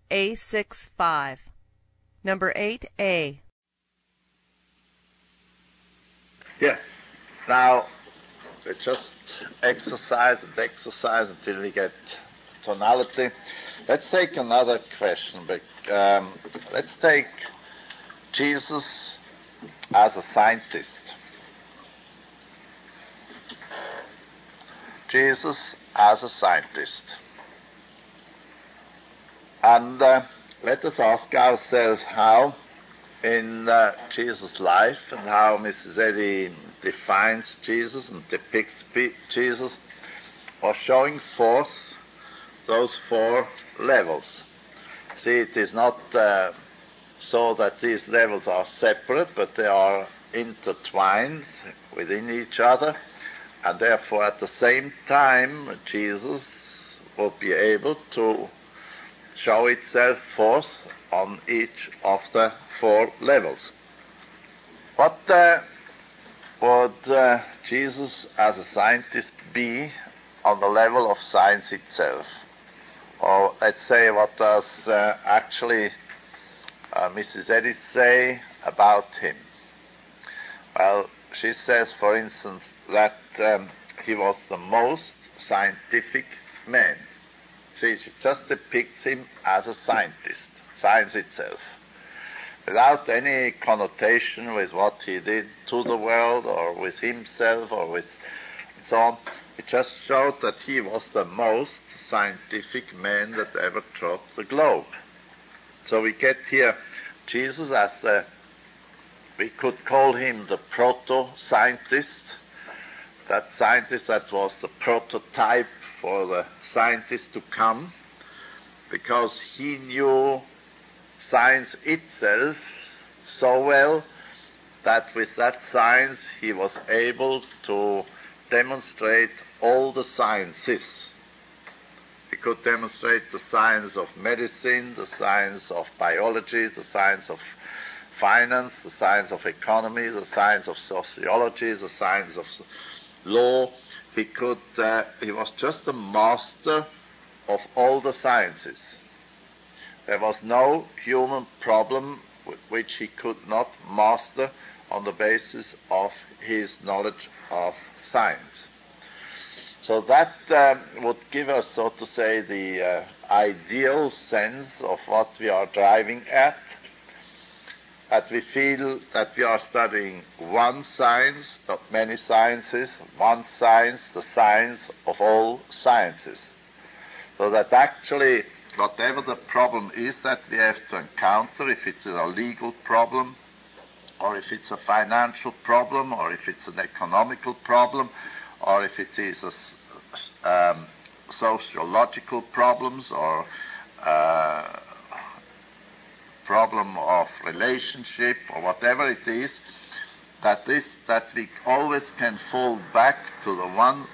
A65. Number 8A. Yes. Now, we just exercise until we get tonality. Let's take another question. Let's take Jesus as a scientist. Jesus as a scientist. And let us ask ourselves how in Jesus' life and how Mrs. Eddy defines Jesus and depicts Jesus or showing forth those four levels. See, it is not so that these levels are separate, but they are intertwined within each other, and therefore at the same time Jesus will be able to show itself forth on each of the four levels. What would Jesus as a scientist be on the level of science itself? Or let's say, what does actually Mrs. Eddy say about him? Well, she says, for instance, that he was the most scientific man. See, she just depicts him as a scientist, science itself, without any connotation with what he did to the world or with himself or with so on. It just showed that he was the most scientific man that ever trod the globe. So we get here Jesus as we could call him the proto-scientist, that scientist that was the prototype for the scientist to come, because he knew science itself so well that with that science he was able to demonstrate all the sciences. He could demonstrate the science of medicine, the science of biology, the science of finance, the science of economy, the science of sociology, the science of law. He was just a master of all the sciences. There was no human problem which he could not master on the basis of his knowledge of science. So that would give us, so to say, the ideal sense of what we are driving at, that we feel that we are studying one science, not many sciences, one science, the science of all sciences. So that actually, whatever the problem is that we have to encounter, if it's a legal problem, or if it's a financial problem, or if it's an economical problem, or if it is a sociological problems, or problem of relationship, or whatever it is, that we always can fall back to the one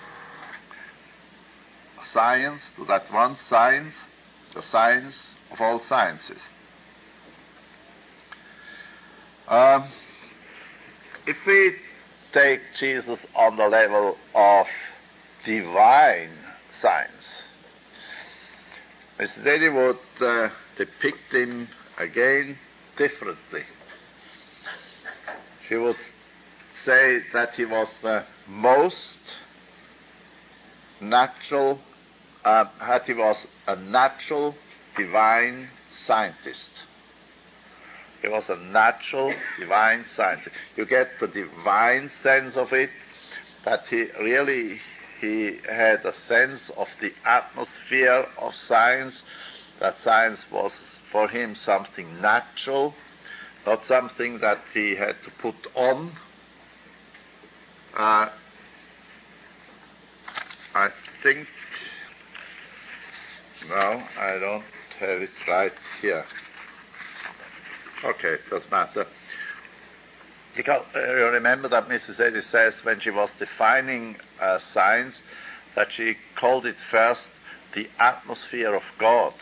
science, to that one science, the science of all sciences. If we take Jesus on the level of divine science, Mrs. Eddy would depict him again differently. She would say that he was the most natural, that he was a natural divine scientist. He was a natural divine scientist. You get the divine sense of it, that he had a sense of the atmosphere of science, that science was for him something natural, not something that he had to put on. I think, no, I don't have it right here. Okay, it doesn't matter. Because you remember that Mrs. Eddy says when she was defining science that she called it first the atmosphere of God.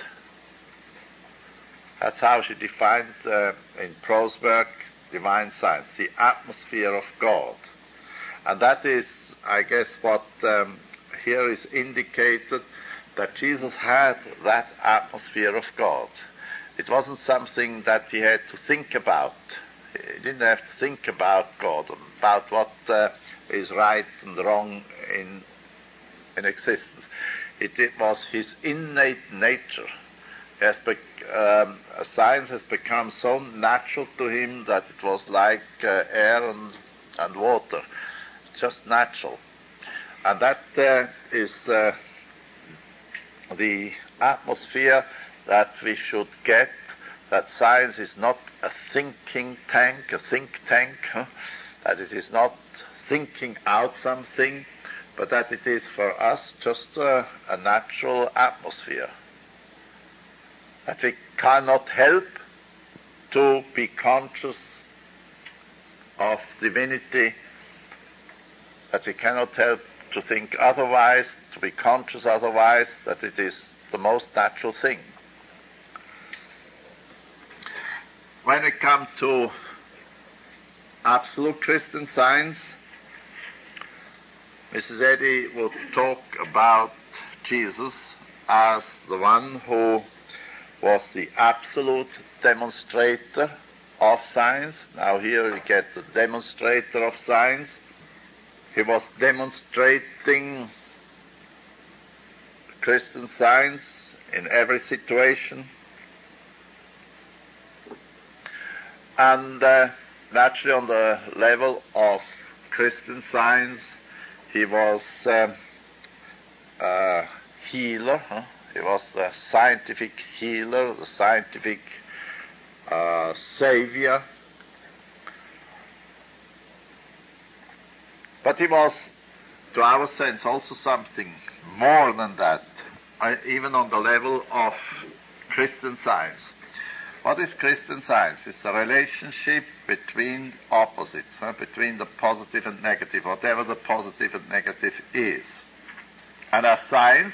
That's how she defined in prose work divine science, the atmosphere of God. And that is, I guess, what here is indicated, that Jesus had that atmosphere of God. It wasn't something that he had to think about. He didn't have to think about God, about what is right and wrong in existence. It was his innate nature. Science has become so natural to him that it was like air and water, just natural. And that is the atmosphere that we should get, that science is not a think tank, that it is not thinking out something, but that it is for us just a natural atmosphere. That we cannot help to be conscious of divinity, that we cannot help to think otherwise, to be conscious otherwise, that it is the most natural thing. When we come to absolute Christian Science, Mrs. Eddy will talk about Jesus as the one who was the absolute demonstrator of science. Now here we get the demonstrator of science. He was demonstrating Christian Science in every situation. And naturally on the level of Christian Science, he was a healer. He was the scientific healer, the scientific savior. But he was, to our sense, also something more than that, even on the level of Christian Science. What is Christian Science? It's the relationship between opposites, between the positive and negative, whatever the positive and negative is. And as science,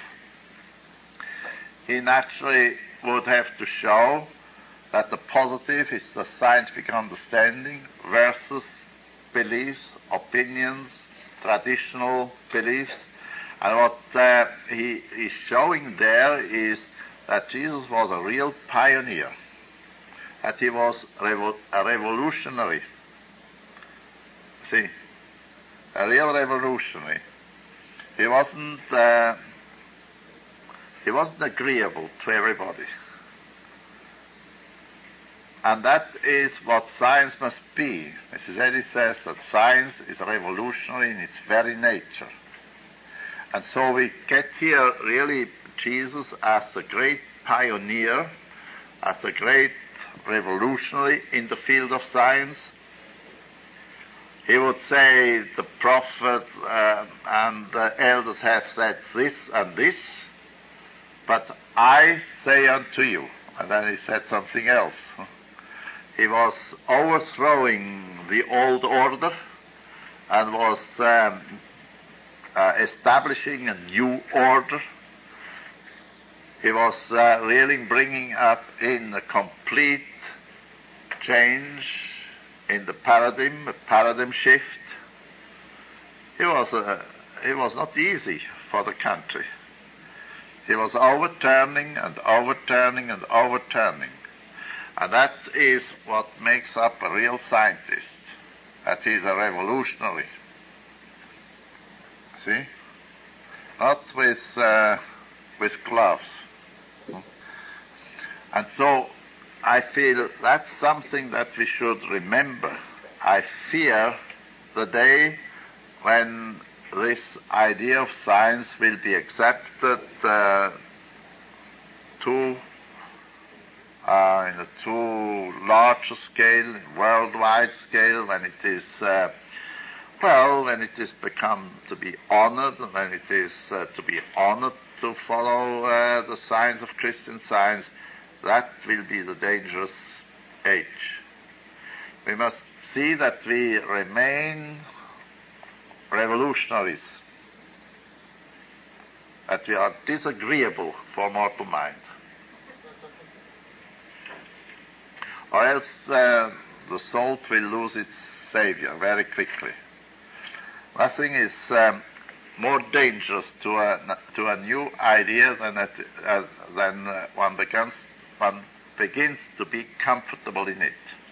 he naturally would have to show that the positive is the scientific understanding versus beliefs, opinions, traditional beliefs. And what he is showing there is that Jesus was a real pioneer, that he was a revolutionary. See, a real revolutionary. He wasn't agreeable to everybody. And that is what science must be. Mrs. Eddy says that science is revolutionary in its very nature. And so we get here really Jesus as the great pioneer, as the great revolutionary in the field of science. He would say the prophet and the elders have said this and this, but I say unto you. And then he said something else. He was overthrowing the old order and was establishing a new order. He was really bringing up in a complete change in the paradigm, a paradigm shift. It was not easy for the country. He was overturning and overturning and overturning. And that is what makes up a real scientist, that he is a revolutionary. See? Not with gloves. And so I feel that's something that we should remember. I fear the day when this idea of science will be accepted in a too larger scale, worldwide scale, when it is, when it is become to be honored, when it is to be honored to follow the science of Christian Science. That will be the dangerous age. We must see that we remain revolutionaries, that we are disagreeable for mortal mind. Or else the soul will lose its savior very quickly. Nothing is more dangerous to a new idea than one begins to be comfortable in it.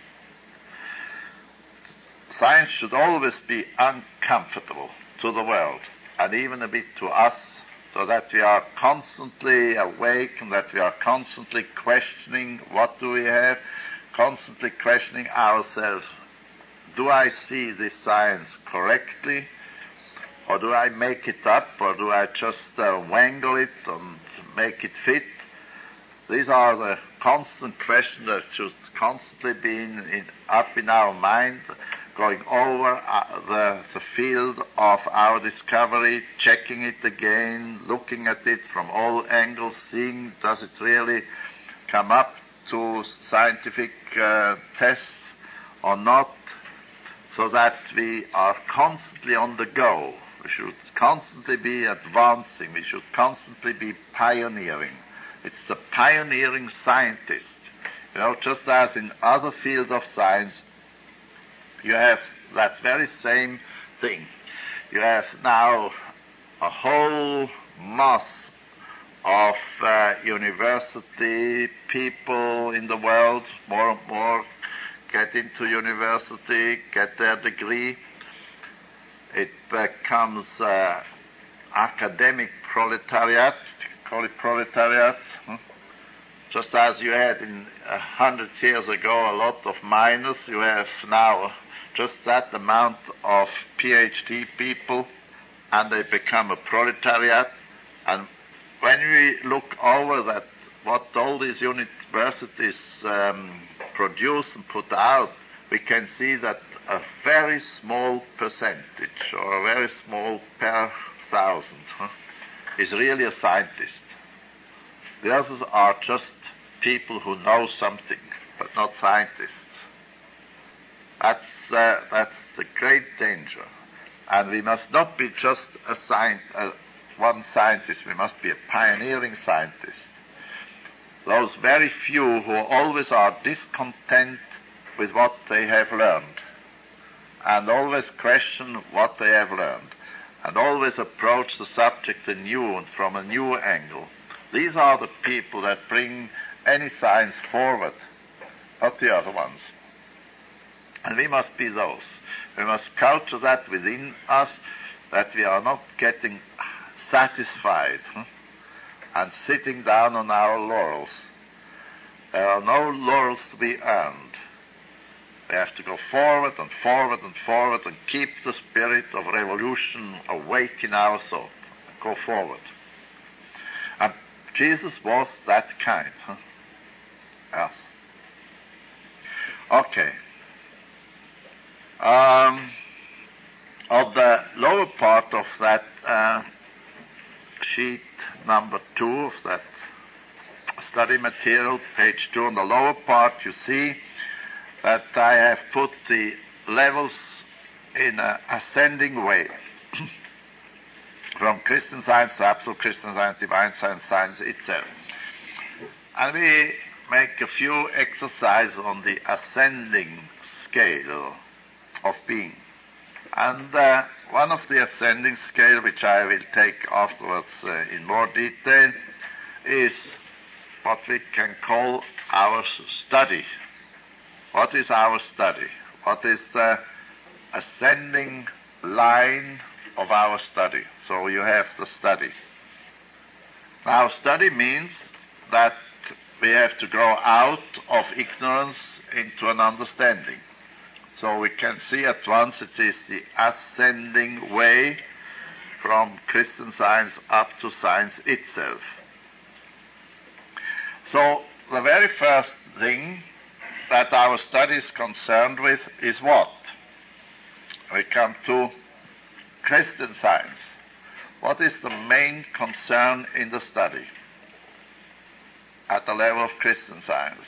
Science should always be uncomfortable to the world, and even a bit to us, so that we are constantly awake and that we are constantly questioning what do we have, constantly questioning ourselves. Do I see this science correctly, or do I make it up, or do I just wangle it and make it fit? These are the constant questions that should constantly be up in our mind, going over the field of our discovery, checking it again, looking at it from all angles, seeing does it really come up to scientific tests or not, so that we are constantly on the go. We should constantly be advancing. We should constantly be pioneering. It's the pioneering scientist. Just as in other fields of science, you have that very same thing. You have now a whole mass of university people in the world, more and more get into university, get their degree. It becomes academic proletariat, call it proletariat. Just as you had in 100 years ago a lot of miners, you have now just that amount of PhD people, and they become a proletariat. And when we look over that, what all these universities produce and put out, we can see that a very small percentage, or a very small per thousand, is really a scientist. The others are just people who know something, but not scientists. That's the great danger. And we must not be just one scientist. We must be a pioneering scientist. Those very few who always are discontent with what they have learned, and always question what they have learned, and always approach the subject anew and from a new angle. These are the people that bring any science forward, not the other ones. And we must be those. We must culture that within us, that we are not getting satisfied and sitting down on our laurels. There are no laurels to be earned. We have to go forward and forward and forward and keep the spirit of revolution awake in our thought. Go forward. And Jesus was that kind. Yes. Okay. On the lower part of that sheet number 2 of that study material, page 2, on the lower part you see that I have put the levels in an ascending way from Christian Science to absolute Christian Science, divine science, science itself. And we make a few exercises on the ascending scale of being. And one of the ascending scale, which I will take afterwards in more detail, is what we can call our study. What is our study? What is the ascending line of our study? So you have the study. Now, study means that we have to grow out of ignorance into an understanding. So we can see at once it is the ascending way from Christian Science up to science itself. So the very first thing that our study is concerned with is what? We come to Christian Science. What is the main concern in the study at the level of Christian Science?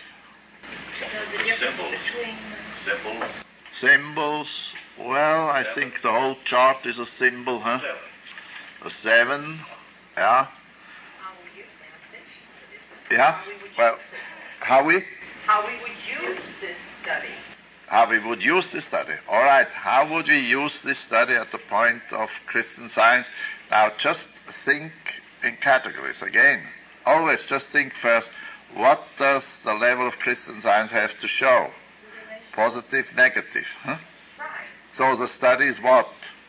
Symbols. Well, I think the whole chart is a symbol, huh? A 7, yeah. Yeah, well, how we would use this study. How we would use this study. All right, how would we use this study at the point of Christian Science? Now, just think in categories again. Always just think first, what does the level of Christian Science have to show? Positive, negative. Huh? Right. So the study is what?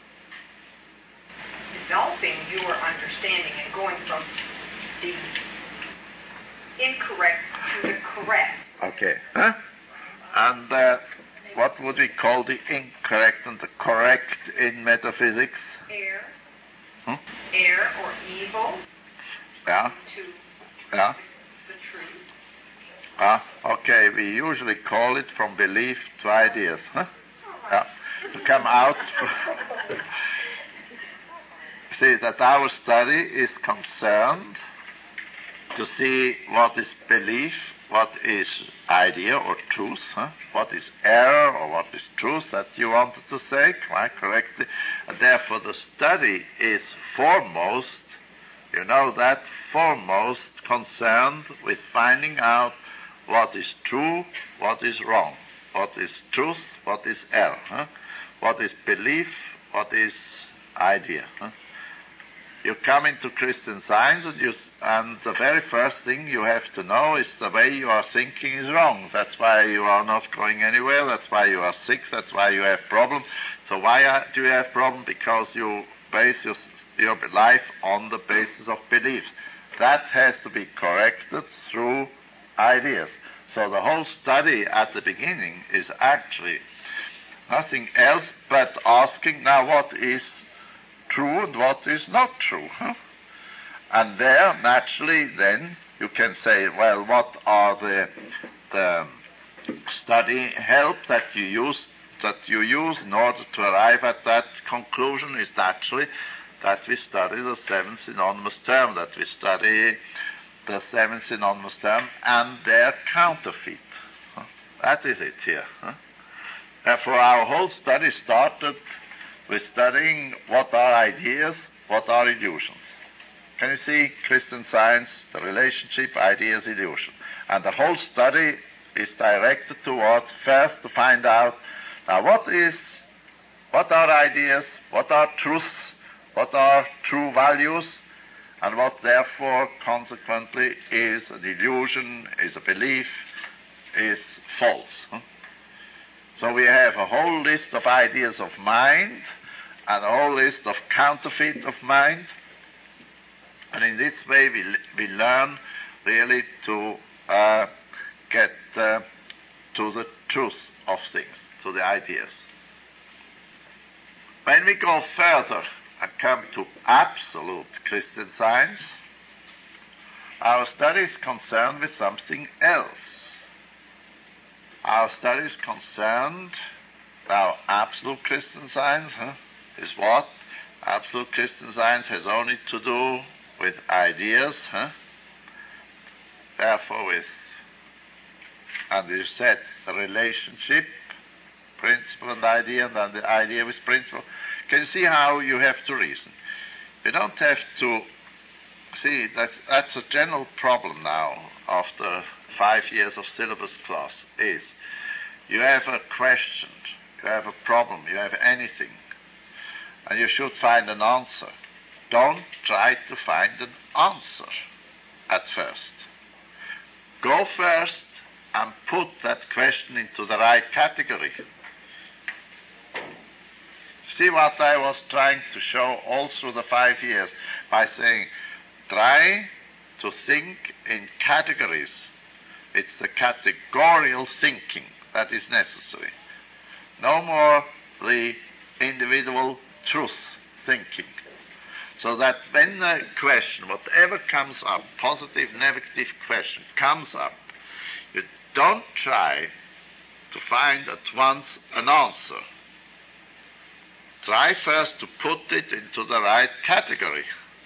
Developing your understanding and going from the incorrect to the correct. Okay. Huh? And what would we call the incorrect and the correct in metaphysics? Error. Hmm? Error or evil. Yeah. To Yeah. the truth. Okay, we usually call it from belief to ideas. Huh? Yeah. To come out. See that our study is concerned to see what is belief, what is idea or truth, huh? What is error or what is truth that you wanted to say, quite correctly. And therefore the study is foremost, you know that, foremost concerned with finding out what is true, what is wrong, what is truth, what is error, huh? What is belief, what is idea. Huh? You come into Christian Science and the very first thing you have to know is the way you are thinking is wrong. That's why you are not going anywhere, that's why you are sick, that's why you have problems. So why do you have problems? Because you base your life on the basis of beliefs. That has to be corrected through ideas. So the whole study at the beginning is actually nothing else but asking now what is true and what is not true. Huh? And there, naturally, then, you can say, well, what are the study help that you use in order to arrive at that conclusion is actually that we study the seven synonymous terms, that we study the seven synonymous terms and their counterfeit. Huh? That is it here. Huh? Therefore, our whole study started with studying what are ideas, what are illusions. Can you see Christian Science, the relationship, ideas, illusion? And the whole study is directed towards first to find out, now what are ideas, what are truths, what are true values, and what therefore consequently is an illusion, is a belief, is false. Huh? So we have a whole list of ideas of mind and a whole list of counterfeit of mind. And in this way we learn really to get to the truth of things, to the ideas. When we go further and come to absolute Christian Science, our study is concerned with something else. Our study is concerned, now absolute Christian Science is what? Absolute Christian Science has only to do with ideas, therefore with, and you said, the relationship, principle and idea, and then the idea with principle. Can you see how you have to reason? You don't have to see, that's a general problem now after 5 years of syllabus class, is you have a question, you have a problem, you have anything, and you should find an answer. Don't try to find an answer at first. Go first and put that question into the right category. See what I was trying to show all through the 5 years by saying, try to think in categories. It's the categorical thinking that is necessary. No more the individual truth thinking. So that when the question, whatever comes up, positive, negative question, comes up, you don't try to find at once an answer. Try first to put it into the right category.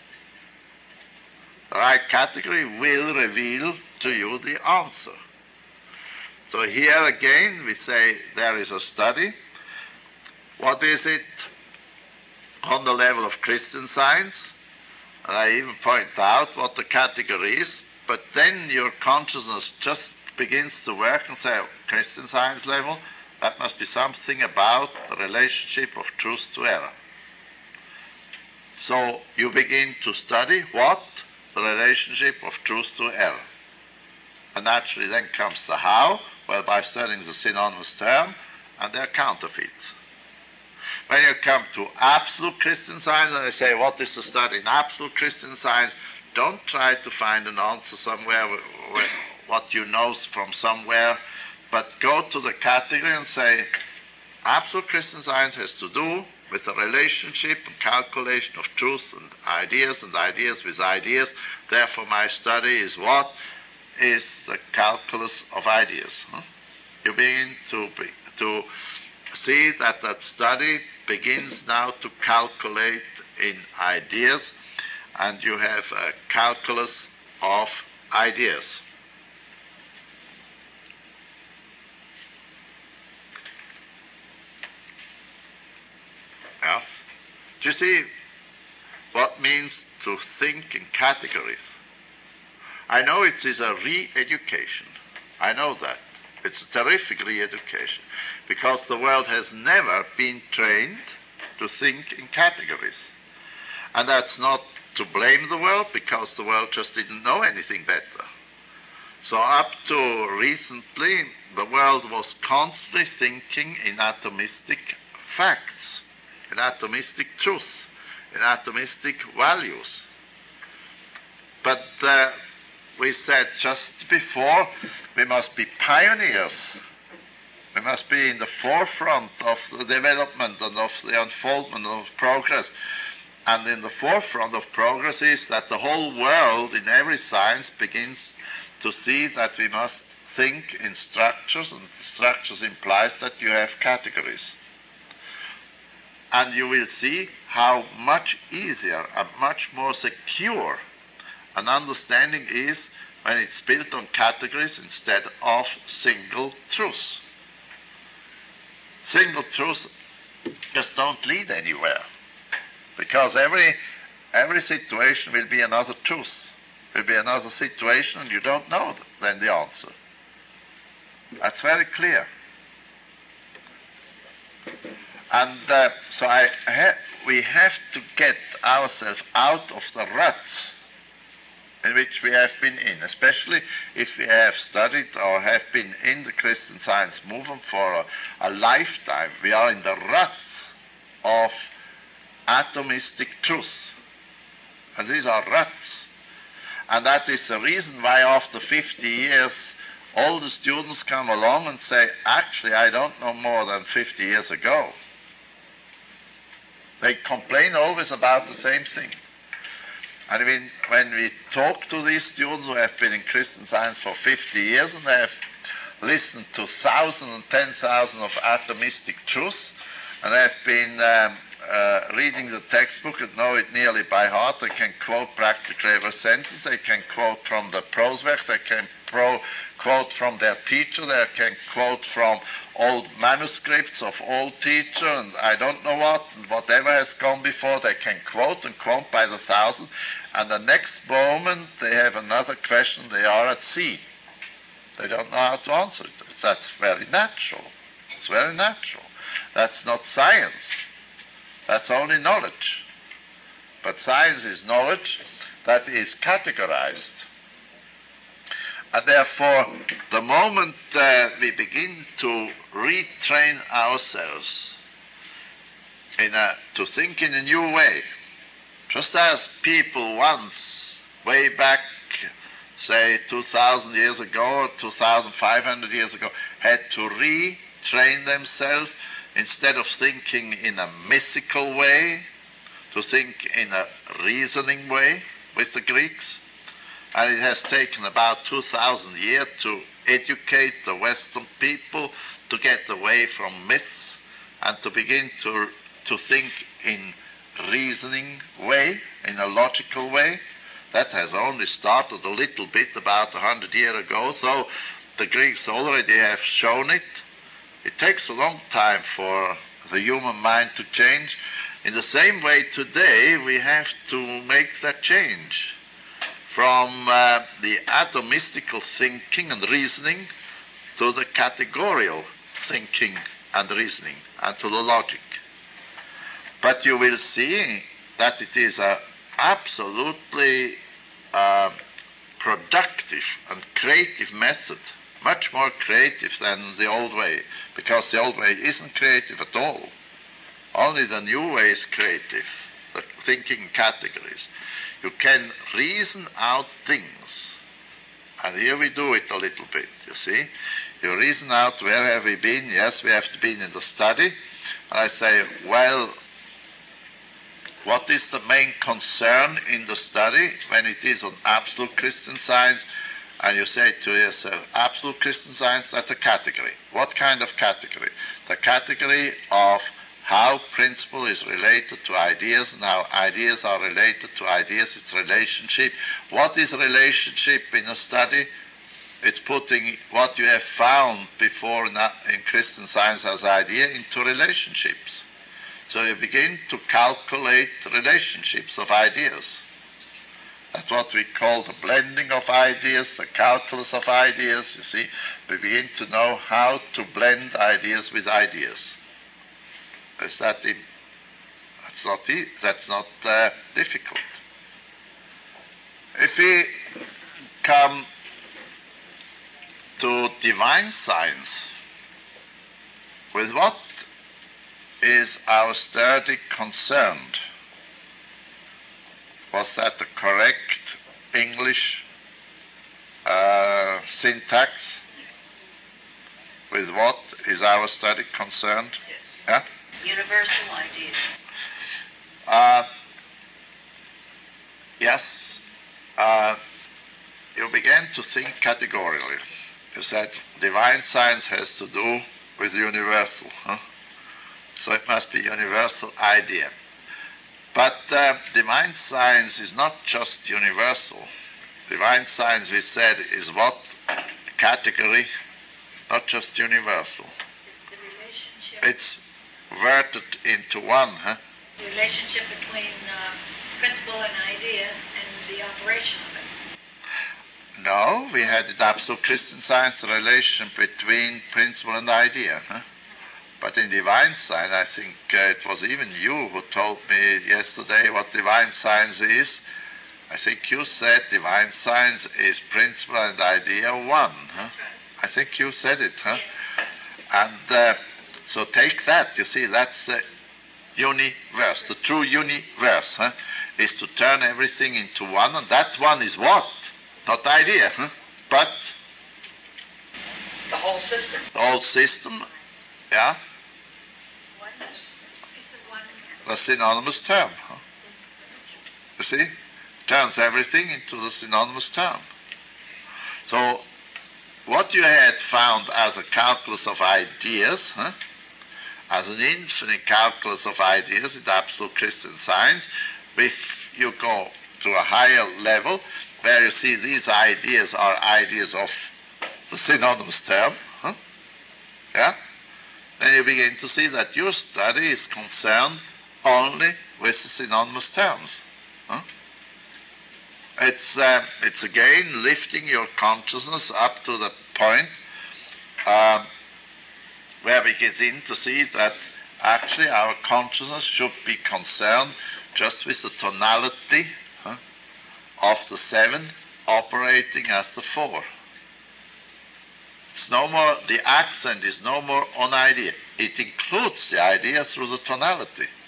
The right category will reveal to you the answer. So here again we say there is a study. What is it on the level of Christian Science? And I even point out what the category is, but then your consciousness just begins to work and say, Christian Science level, that must be something about the relationship of truth to error. So you begin to study what? The relationship of truth to error. And naturally then comes the how, well, by studying the synonymous term, and their counterfeits. When you come to absolute Christian Science, and I say, what is the study in absolute Christian Science? Don't try to find an answer somewhere, what you know from somewhere, but go to the category and say, absolute Christian Science has to do with the relationship and calculation of truth and ideas with ideas. Therefore, my study is what? Is the calculus of ideas. You begin to see that study begins now to calculate in ideas, and you have a calculus of ideas. Yes. Do you see what means to think in categories? I know it is a re-education. I know that. It's a terrific re-education, because the world has never been trained to think in categories. And that's not to blame the world, because the world just didn't know anything better. So up to recently, the world was constantly thinking in atomistic facts, in atomistic truth, in atomistic values. But we said just before, we must be pioneers. We must be in the forefront of the development and of the unfoldment of progress. And in the forefront of progress is that the whole world in every science begins to see that we must think in structures, and structures implies that you have categories. And you will see how much easier and much more secure an understanding is when it's built on categories instead of single truths. Single truths just don't lead anywhere, because every situation will be another truth, will be another situation, and you don't know then the answer. That's very clear. And so we have to get ourselves out of the ruts in which we have been in, especially if we have studied or have been in the Christian Science movement for a lifetime. We are in the ruts of atomistic truth. And these are ruts. And that is the reason why after 50 years, all the students come along and say, actually, I don't know more than 50 years ago. They complain always about the same thing. And when we talk to these students who have been in Christian Science for 50 years and they have listened to thousands and 10,000 of atomistic truths, and they have been reading the textbook and know it nearly by heart, they can quote practically every sentence, they can quote from the Proswerk, they can quote from their teacher, they can quote from old manuscripts of old teacher, and I don't know what, and whatever has gone before, they can quote and quote by the thousand, and the next moment they have another question, they are at sea. They don't know how to answer it. That's very natural. It's very natural. That's not science. That's only knowledge. But science is knowledge that is categorized. And therefore, the moment we begin to retrain ourselves to think in a new way, just as people once, way back, say 2,000 years ago or 2,500 years ago, had to retrain themselves instead of thinking in a mystical way, to think in a reasoning way with the Greeks. And it has taken about 2,000 years to educate the Western people to get away from myths and to begin to think in reasoning way, in a logical way. That has only started a little bit about 100 years ago, though the Greeks already have shown it. It takes a long time for the human mind to change. In the same way today, we have to make that change from the atomistical thinking and reasoning to the categorical thinking and reasoning and to the logic. But you will see that it is a absolutely productive and creative method, much more creative than the old way, because the old way isn't creative at all. Only the new way is creative, the thinking in categories. You can reason out things. And here we do it a little bit, you see. You reason out, where have we been? Yes, we have been in the study. And I say, well, what is the main concern in the study when it is on absolute Christian Science? And you say to yourself, absolute Christian Science, that's a category. What kind of category? The category of how principle is related to ideas and how ideas are related to ideas, its relationship. What is relationship in a study? It's putting what you have found before in Christian Science as idea into relationships. So you begin to calculate relationships of ideas. That's what we call the blending of ideas, the calculus of ideas, you see. We begin to know how to blend ideas with ideas. That's not difficult. If we come to divine science, with what is our study concerned? Was that the correct English syntax? With what is our study concerned? Yes. Yeah? Universal ideas. Yes. You began to think categorically. You said divine science has to do with universal. So it must be universal idea. But divine science is not just universal. Divine science, we said, is what? Category, not just universal. The relationship. It's verted into one, The relationship between principle and idea and the operation of it. No, we had in absolute Christian Science the relation between principle and idea. But in divine science, I think it was even you who told me yesterday what divine science is. I think you said divine science is principle and idea one. I think you said it. And so take that. You see, that's the universe. The true universe is to turn everything into one. And that one is what? Not idea, but The whole system. the whole system, yeah, Oneness. It's the one. the synonymous term. You see? Turns everything into the synonymous term. So, what you had found as a calculus of ideas, as an infinite calculus of ideas in absolute Christian Science, if you go to a higher level, where you see these ideas are ideas of the synonymous term, yeah, then you begin to see that your study is concerned only with the synonymous terms. It's again lifting your consciousness up to the point where we get in to see that actually our consciousness should be concerned just with the tonality of the seven operating as the four. It's no more, the accent is no more on idea. It includes the idea through the tonality.